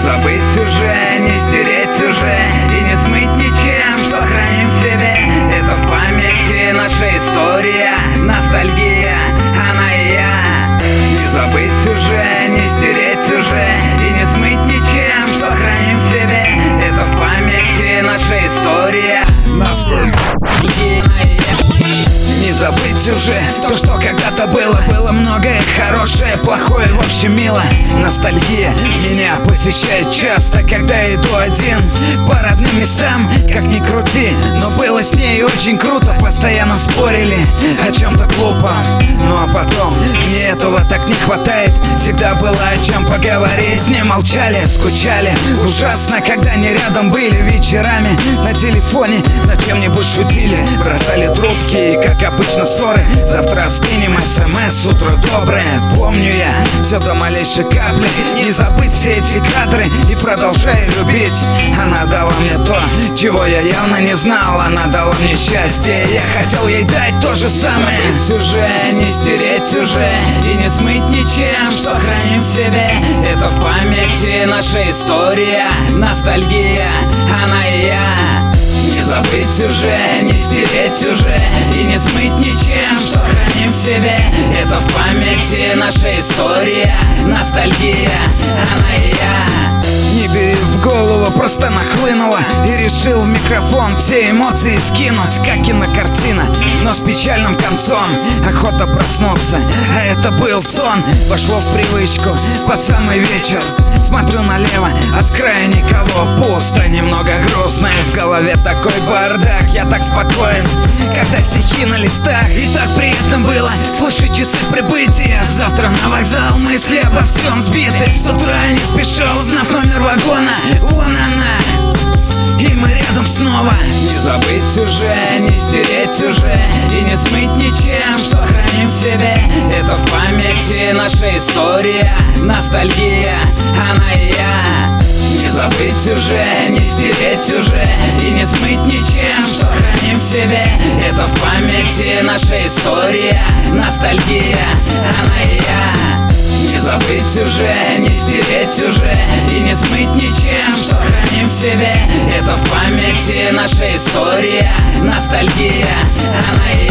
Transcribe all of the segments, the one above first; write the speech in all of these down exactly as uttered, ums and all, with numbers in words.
забыть уже, не стереть уже и не смыть ничем, что храним в себе. Это в памяти наша история, ностальгия, она и я. Не забыть уже, не стереть уже и не смыть ничем, что храним в себе. Это в памяти наша история, ностальгия, она и я. Не забыть уже то, что когда-то было. Было многое хорошее, плохое, в общем мило. Ностальгия меня посещает часто, когда иду один по родным местам. Как ни крути, но было с ней очень круто. Постоянно спорили о чем-то глупом, ну а потом мне этого так не хватает. Всегда было о чем поговорить. Не молчали, скучали ужасно, когда не рядом были вечерами. На телефоне над чем-нибудь шутили, бросали трубки и, как обычно, ссоры. Завтра остынем, смс, утро доброе. Помню я все до малейшей капли. Не забыть все эти кадры и продолжаю любить. Она дала мне то, чего я явно не знал. Она дала мне счастье, я хотел ей дать то же самое. Не забыть уже, не стереть уже и не смыть ничем, что храним в себе. Это в памяти наша история, ностальгия, она и я. Не забыть уже, не стереть уже и не смыть ничем, что храним в себе. Это в памяти наша история, ностальгия, она и я. Не бери в голову, просто нахлынула и решил в микрофон все эмоции скинуть, как кинокартина, но с печальным концом. Охота проснуться, а это был сон. Вошло в привычку под самый вечер. Смотрю налево, а с края никого, пусто, немного грустно. В голове такой бардак, я так спокоен, когда стихи на листах. И так приятно было слышать часы прибытия. Завтра на вокзал, мысли обо всем сбиты. С утра не спеша, узнав номер вагона, вон она, и мы рядом снова. Не забыть уже, не стереть уже и не смыть ничем, что храним в себе. Это в памяти наша история, ностальгия, она и я. Не забыть уже, не стереть уже и не смыть ничем, что храним в себе. Это в памяти наша история, ностальгия, она и я. Не забыть уже, не стереть уже и не смыть ничем, что храним в себе. Это в памяти наша история, ностальгия, она и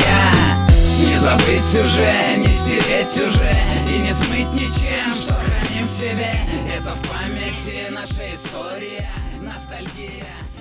я. Не забыть уже, не стереть уже и не смыть ничем, что храним в себе. Это в памяти наша история, ностальгия.